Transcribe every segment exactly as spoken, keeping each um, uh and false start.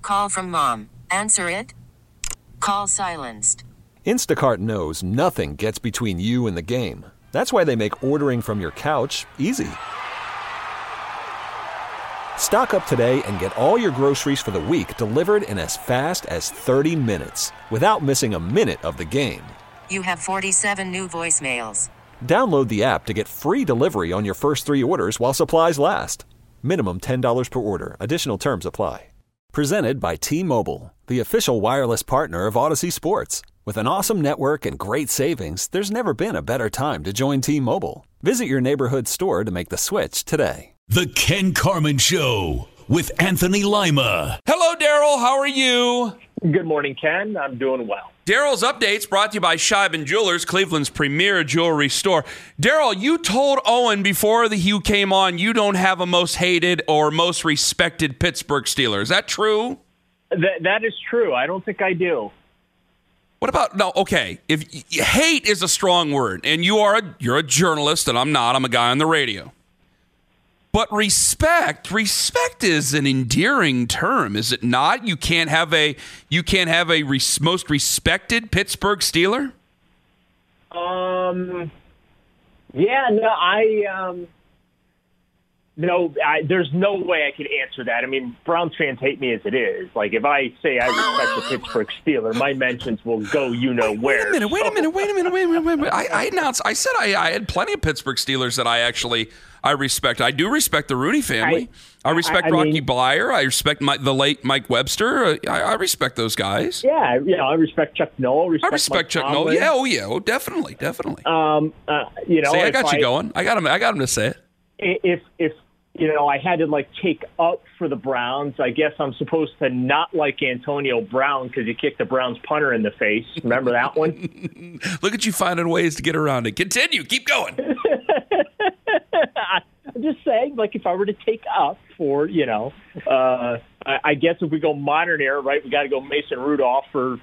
Call from mom. Answer it. Call silenced. Instacart knows nothing gets between you and the game. That's why they make ordering from your couch easy. Stock up today and get all your groceries for the week delivered in as fast as thirty minutes without missing a minute of the game. You have forty-seven new voicemails. Download the app to get free delivery on your first three orders while supplies last. Minimum ten dollars per order. Additional terms apply. Presented by T-Mobile, the official wireless partner of Odyssey Sports. With an awesome network and great savings, there's never been a better time to join T-Mobile. Visit your neighborhood store to make the switch today. The Ken Carman Show with Anthony Lima. Hello, Daryl. How are you? Good morning, Ken. I'm doing well. Daryl's Updates brought to you by Scheiben Jewelers, Cleveland's premier jewelry store. Daryl, you told Owen before the Hugh came on you don't have a most hated or most respected Pittsburgh Steeler. Is that true? That That is true. I don't think I do. What about, no, okay, if hate is a strong word, and you are a, you're a journalist, and I'm not, I'm a guy on the radio. But respect, respect is an endearing term, is it not? You can't have a you can't have a res, most respected Pittsburgh Steeler? Um, yeah, no, I um, no, I, there's no way I could answer that. I mean, Browns fans hate me as it is. Like, if I say I respect the Pittsburgh Steeler, my mentions will go you know where. Wait a minute, wait a minute, wait a minute, wait a minute, wait a minute. I, I announced, I said I, I had plenty of Pittsburgh Steelers that I actually I respect. I do respect the Rooney family. I, I respect I, I Rocky mean, Bleier. I respect my, the late Mike Webster. I, I respect those guys. Yeah, you know, I respect Chuck Noll. Respect I respect Mike Chuck Tomlin. Noll. Yeah, oh yeah, oh definitely, definitely. Um, uh, you know, say I got you I, going. I got him. I got him to say it. If if you know, I had to like take up for the Browns. I guess I'm supposed to not like Antonio Brown because he kicked the Browns punter in the face. Remember that one? Look at you finding ways to get around it. Continue. Keep going. I'm just saying, like, if I were to take up for, you know, uh, I, I guess if we go modern era, right, we got to go Mason Rudolph for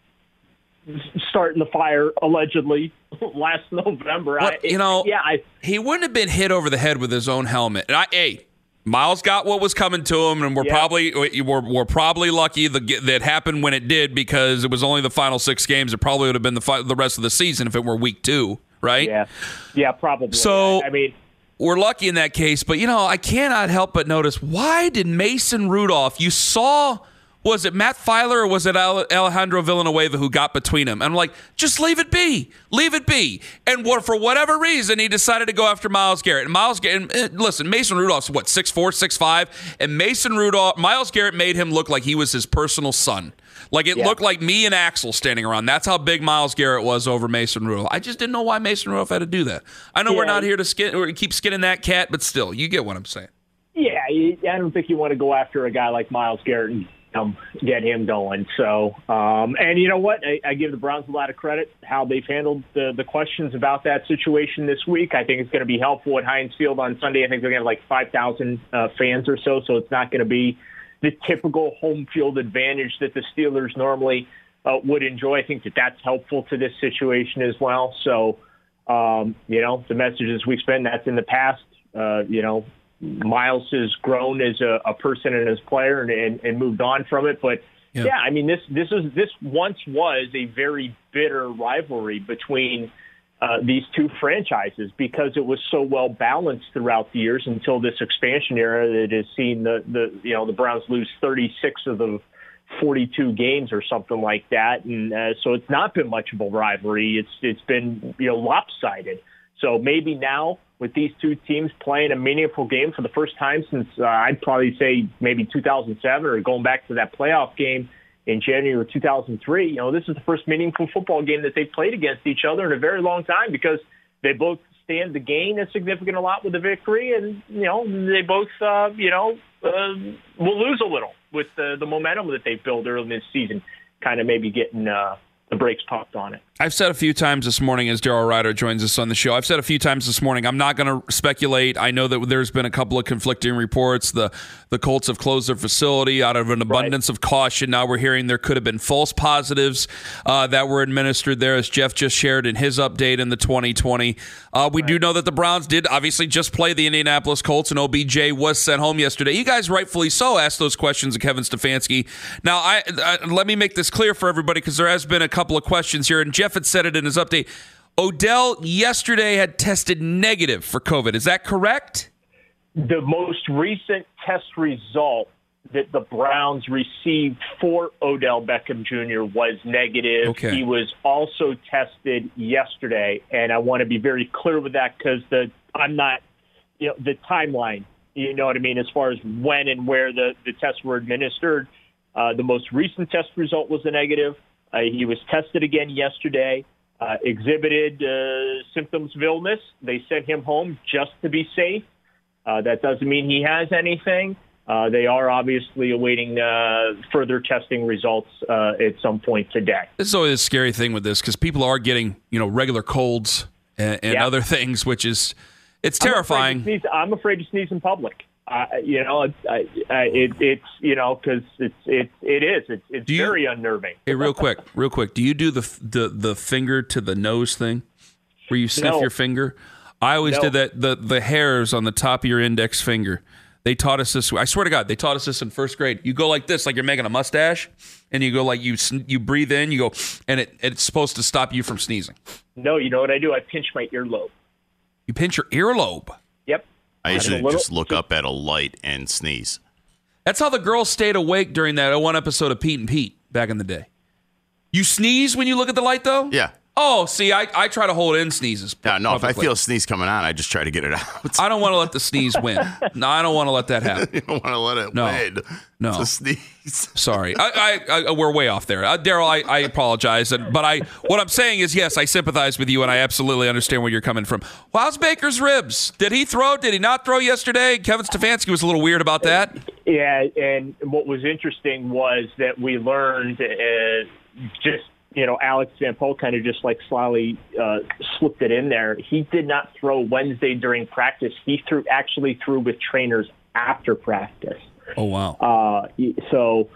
starting the fire, allegedly, last November. But, I, you know, yeah, I, he wouldn't have been hit over the head with his own helmet. And I, hey, Miles got what was coming to him, and we're yeah. probably we're, we're probably lucky that that happened when it did because it was only the final six games. It probably would have been the fi- the rest of the season if it were week two, right? Yeah, yeah, probably. So, I, I mean, we're lucky in that case. But, you know, I cannot help but notice, why did Mason Rudolph, you saw, was it Matt Filer or was it Alejandro Villanueva who got between him? And I'm like, just leave it be. Leave it be. And what, for whatever reason, he decided to go after Myles Garrett. And Myles Garrett, and listen, Mason Rudolph's what, six four, six five? And Mason Rudolph, Myles Garrett made him look like he was his personal son. Like, it yeah. looked like me and Axel standing around. That's how big Myles Garrett was over Mason Rudolph. I just didn't know why Mason Rudolph had to do that. I know yeah. we're not here to skin or keep skinning that cat, but still, you get what I'm saying. Yeah, I don't think you want to go after a guy like Myles Garrett and um, get him going. So, um, and you know what? I, I give the Browns a lot of credit how they've handled the, the questions about that situation this week. I think it's going to be helpful at Heinz Field on Sunday. I think they're going to have like five thousand uh, fans or so, so it's not going to be the typical home field advantage that the Steelers normally uh, would enjoy. I think that that's helpful to this situation as well. So, um, you know, the message this week's been that's in the past. Uh, you know, Myles has grown as a, a person and as a player and, and, and moved on from it. But, yeah. yeah, I mean, this this is this once was a very bitter rivalry between Uh, these two franchises because it was so well balanced throughout the years until this expansion era that has seen the, the you know the Browns lose thirty-six of the forty-two games or something like that, and uh, so it's not been much of a rivalry. It's it's been you know lopsided. So maybe now with these two teams playing a meaningful game for the first time since uh, I'd probably say maybe two thousand seven or going back to that playoff game in January of two thousand three, you know, this is the first meaningful football game that they've played against each other in a very long time because they both stand to gain a significant a lot with the victory, and, you know, they both, uh, you know, uh, will lose a little with the, the momentum that they've built early in this season, kind of maybe getting uh, the brakes popped on it. I've said a few times this morning as Daryl Ryder joins us on the show, I've said a few times this morning, I'm not going to speculate. I know that there's been a couple of conflicting reports. The the Colts have closed their facility out of an abundance right. of caution. Now we're hearing there could have been false positives uh, that were administered there, as Jeff just shared in his update in the twenty twenty. Uh, we right. do know that the Browns did obviously just play the Indianapolis Colts, and O B J was sent home yesterday. You guys rightfully so asked those questions of Kevin Stefanski. Now, I, I let me make this clear for everybody, because there has been a couple of questions here, and Jeff had said it in his update. Odell yesterday had tested negative for COVID. Is that correct? The most recent test result that the Browns received for Odell Beckham Junior was negative. Okay. He was also tested yesterday, and I want to be very clear with that, because the I'm not, you know, the timeline, you know what I mean, as far as when and where the, the tests were administered. Uh, the most recent test result was a negative. Uh, he was tested again yesterday, uh, exhibited uh, symptoms of illness. They sent him home just to be safe. Uh, that doesn't mean he has anything. Uh, they are obviously awaiting uh, further testing results uh, at some point today. This is always a scary thing with this, because people are getting, you know, regular colds and, and yeah. other things, which is, it's terrifying. I'm afraid to sneeze, I'm afraid to sneeze in public. Uh, you know, it, I, I, it, it's, you know, because it's, it, it is. It's, it's you, very unnerving. Hey, real quick, real quick. Do you do the the, the finger to the nose thing where you sniff no. your finger? I always no. did that. The, the hairs on the top of your index finger. They taught us this. I swear to God, they taught us this in first grade. You go like this, like you're making a mustache, and you go like you you breathe in, you go, and it it's supposed to stop you from sneezing. No, you know what I do? I pinch my earlobe. You pinch your earlobe? Yep. I usually little, just look up at a light and sneeze. That's how the girls stayed awake during that one episode of Pete and Pete back in the day. You sneeze when you look at the light, though? Yeah. Oh, see, I, I try to hold in sneezes. No, no, if I feel a sneeze coming on, I just try to get it out. I don't want to let the sneeze win. No, I don't want to let that happen. You don't want to let it no. win. No. It's a sneeze. Sorry. I, I, I, we're way off there. Uh, Daryl, I, I apologize. And, but I, what I'm saying is, yes, I sympathize with you, and I absolutely understand where you're coming from. Well, how's Baker's ribs? Did he throw? Did he not throw yesterday? Kevin Stefanski was a little weird about that. Yeah, and what was interesting was that we learned uh, just, you know, Alex Van Pelt kind of just like slyly uh, slipped it in there. He did not throw Wednesday during practice. He threw actually threw with trainers after practice. Oh, wow. Uh, so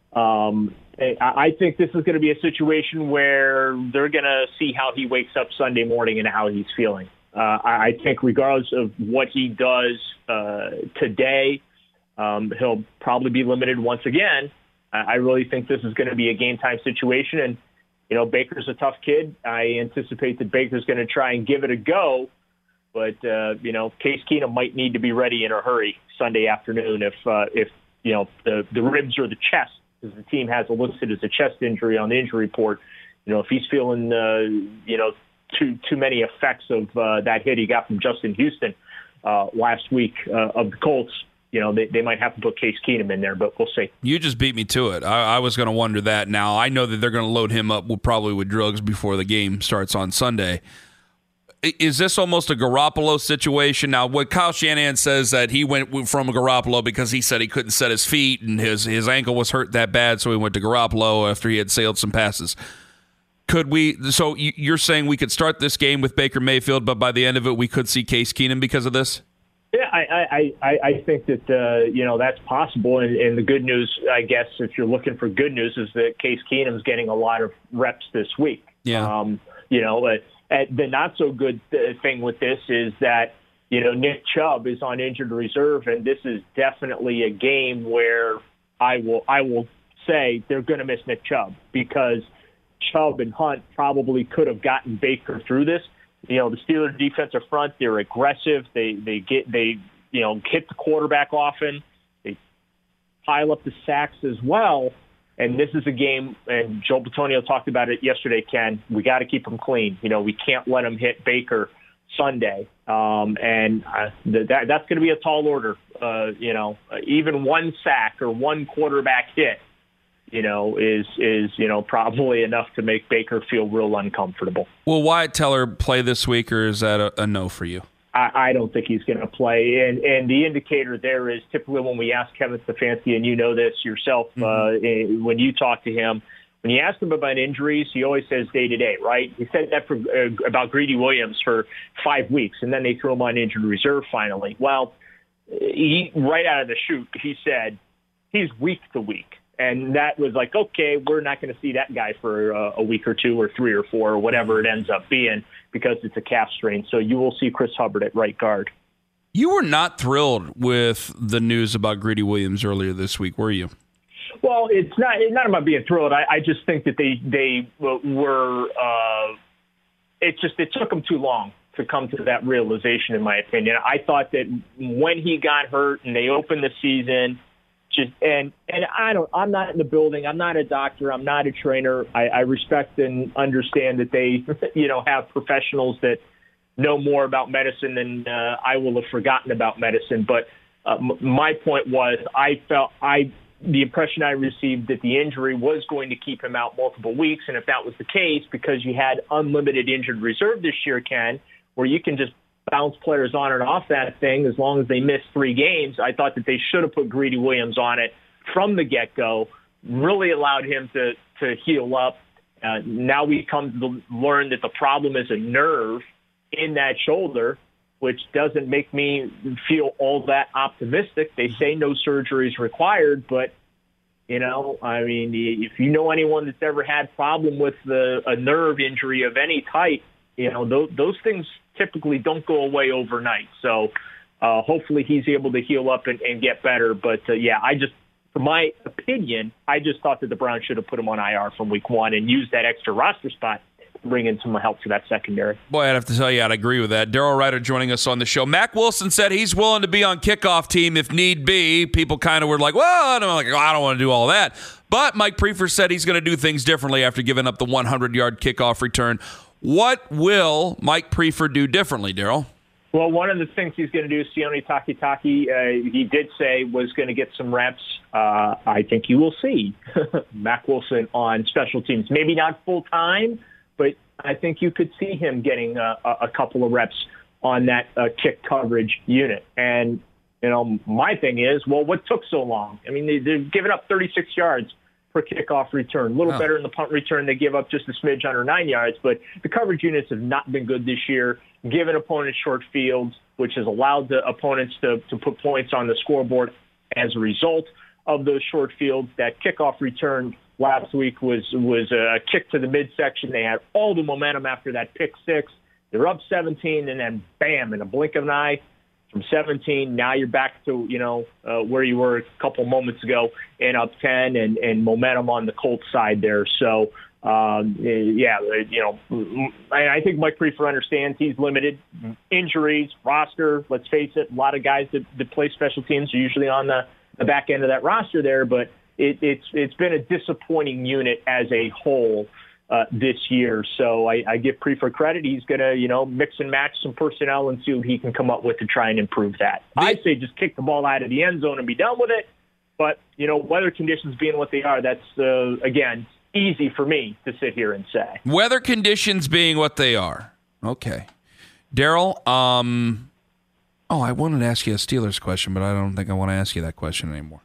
um, I think this is going to be a situation where they're going to see how he wakes up Sunday morning and how he's feeling. Uh, I think regardless of what he does uh, today, um, he'll probably be limited once again. I really think this is going to be a game-time situation, and you know, Baker's a tough kid. I anticipate that Baker's going to try and give it a go. But, uh, you know, Case Keenum might need to be ready in a hurry Sunday afternoon if, uh, if you know, the, the ribs or the chest, because the team has it listed as a chest injury on the injury report. You know, if he's feeling, uh, you know, too too many effects of uh, that hit he got from Justin Houston uh, last week uh, of the Colts, you know, they, they might have to put Case Keenum in there, but we'll see. You just beat me to it. I, I was going to wonder that. Now, I know that they're going to load him up with, probably with drugs before the game starts on Sunday. Is this almost a Garoppolo situation? Now, what Kyle Shanahan says that he went from Garoppolo because he said he couldn't set his feet and his, his ankle was hurt that bad, so he went to Garoppolo after he had sailed some passes. Could we? So you're saying we could start this game with Baker Mayfield, but by the end of it, we could see Case Keenum because of this? Yeah, I, I, I think that, uh, you know, that's possible. And, and the good news, I guess, if you're looking for good news, is that Case Keenum's getting a lot of reps this week. Yeah. Um, you know, uh, the not-so-good thing with this is that, you know, Nick Chubb is on injured reserve, and this is definitely a game where I will I will say they're going to miss Nick Chubb, because Chubb and Hunt probably could have gotten Baker through this. You know, the Steelers defensive front, they're aggressive. They they get they you know hit the quarterback often. They pile up the sacks as well. And this is a game, and Joe Bitonio talked about it yesterday, Ken. We got to keep them clean. You know, we can't let them hit Baker Sunday. Um, and uh, that that's going to be a tall order. Uh, you know, even one sack or one quarterback hit, you know, is, is, you know, probably enough to make Baker feel real uncomfortable. Will Wyatt Teller play this week, or is that a, a no for you? I, I don't think he's going to play. And, and the indicator there is typically when we ask Kevin Stefanski, and you know this yourself, mm-hmm. uh, when you talk to him, when you ask him about injuries, he always says day to day, right? He said that for, uh, about Greedy Williams for five weeks, and then they threw him on injured reserve finally. Well, he, right out of the chute, he said he's week to week. And that was like, okay, we're not going to see that guy for uh, a week or two or three or four or whatever it ends up being because it's a calf strain. So you will see Chris Hubbard at right guard. You were not thrilled with the news about Greedy Williams earlier this week, were you? Well, it's not it's not about being thrilled. I, I just think that they they were. Uh, it just it took them too long to come to that realization, in my opinion. I thought that when he got hurt and they opened the season. Just and and I don't. I'm not in the building. I'm not a doctor. I'm not a trainer. I, I respect and understand that they, you know, have professionals that know more about medicine than uh, I will have forgotten about medicine. But uh, m- my point was, I felt I the impression I received that the injury was going to keep him out multiple weeks, and if that was the case, because you had unlimited injured reserve this year, Ken, where you can just bounce players on and off that thing as long as they miss three games. I thought that they should have put Greedy Williams on it from the get-go, really allowed him to, to heal up. Uh, now we come to learn that the problem is a nerve in that shoulder, which doesn't make me feel all that optimistic. They say no surgery is required, but, you know, I mean, if you know anyone that's ever had problem with the, a nerve injury of any type, you know, those, those things typically don't go away overnight. So uh, hopefully he's able to heal up and, and get better. But, uh, yeah, I just, for my opinion, I just thought that the Browns should have put him on I R from week one and used that extra roster spot to bring in some help for that secondary. Boy, I'd have to tell you, I'd agree with that. Daryl Ryder joining us on the show. Mack Wilson said he's willing to be on kickoff team if need be. People kind of were like, well, I'm like, oh, I don't want to do all that. But Mike Priefer said he's going to do things differently after giving up the hundred-yard kickoff return. What will Mike Priefer do differently, Daryl? Well, one of the things he's going to do, Sione Takitaki, uh, he did say was going to get some reps. Uh, I think you will see Mack Wilson on special teams. Maybe not full-time, but I think you could see him getting a, a couple of reps on that uh, kick coverage unit. And, you know, my thing is, well, what took so long? I mean, they, they've given up thirty-six yards per kickoff return. A little oh. better in the punt return. They give up just a smidge under nine yards, but the coverage units have not been good this year, given opponents short fields, which has allowed the opponents to, to put points on the scoreboard as a result of those short fields. That kickoff return last week was, was a kick to the midsection. They had all the momentum after that pick six. They're up seventeen, and then bam, in a blink of an eye, from seventeen, now you're back to, you know, uh, where you were a couple moments ago and up ten and, and momentum on the Colts side there. So, um, yeah, you know, I think Mike Priefer understands he's limited. Injuries, roster, let's face it, a lot of guys that, that play special teams are usually on the, the back end of that roster there, but it, it's it's been a disappointing unit as a whole Uh, this year. So I, I give Priefer credit. He's going to, you know, mix and match some personnel and see what he can come up with to try and improve that. I'd say just kick the ball out of the end zone and be done with it. But, you know, weather conditions being what they are, that's, uh, again, easy for me to sit here and say. Weather conditions being what they are. Okay. Daryl, um, oh, I wanted to ask you a Steelers question, but I don't think I want to ask you that question anymore.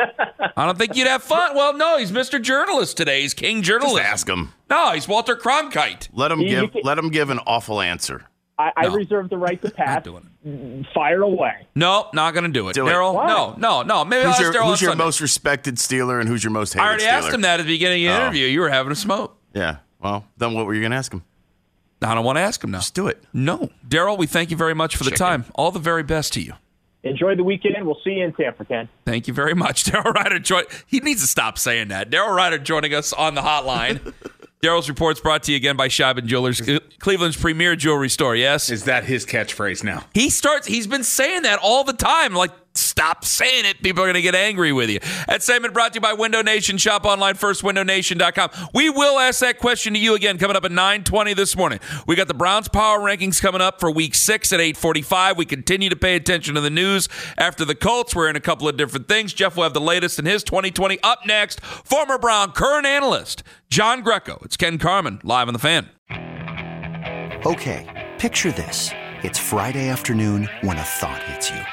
I don't think you'd have fun. Well, no, he's Mister Journalist today. He's King Journalist. Just ask him. No, he's Walter Cronkite. Let him You- you give. can- Let him give an awful answer. I, I No. reserve the right to pass. doing Fire away. No, not going to do it. Do it. Daryl, Why? no, no, no. Maybe I'll Who's ask your, Daryl on who's your Sunday. most respected Steeler and who's your most hated I already Steeler? asked him that at the beginning of the Oh. interview. You were having a smoke. Yeah. Well, then what were you going to ask him? I don't want to ask him now. Just do it. No. Daryl, we thank you very much for the Chicken. time. All the very best to you. Enjoy the weekend. We'll see you in Tampa, Ken. Thank you very much. Daryl Ryder, join- he needs to stop saying that. Daryl Ryder joining us on the hotline. Daryl's Report's brought to you again by Scheibin Jewelers, Cleveland's premier jewelry store, yes? Is that his catchphrase now? He starts, he's been saying that all the time. Like, stop saying it. People are going to get angry with you. That segment brought to you by Window Nation. Shop online first, window nation dot com. We will ask that question to you again coming up at nine twenty this morning. We got the Browns power rankings coming up for week six at eight forty-five. We continue to pay attention to the news after the Colts. We're in a couple of different things. Jeff will have the latest in his twenty twenty. Up next, former Brown current analyst John Greco. It's Ken Carman live on The Fan. Okay, picture this. It's Friday afternoon when a thought hits you.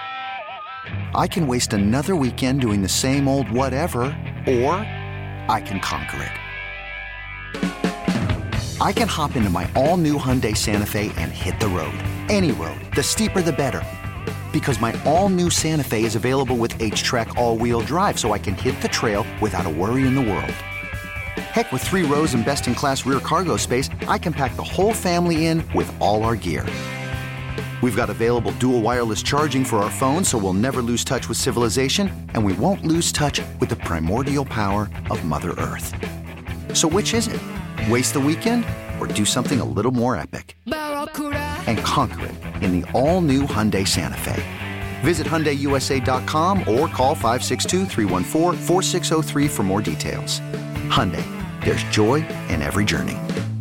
I can waste another weekend doing the same old whatever, or I can conquer I can hop into my all-new Hyundai Santa Fe and hit the road. Any road. The steeper, the better. Because my all-new Santa Fe is available with H-Track all-wheel drive, so I can hit the trail without a worry in the world. Heck, with three rows and best-in-class rear cargo space, I can pack the whole family in with all our gear. We've got available dual wireless charging for our phones, so we'll never lose touch with civilization, and we won't lose touch with the primordial power of Mother Earth. So which is it? Waste the weekend or do something a little more epic? And conquer it in the all-new Hyundai Santa Fe. Visit Hyundai U S A dot com or call five six two, three one four, four six zero three for more details. Hyundai, there's joy in every journey.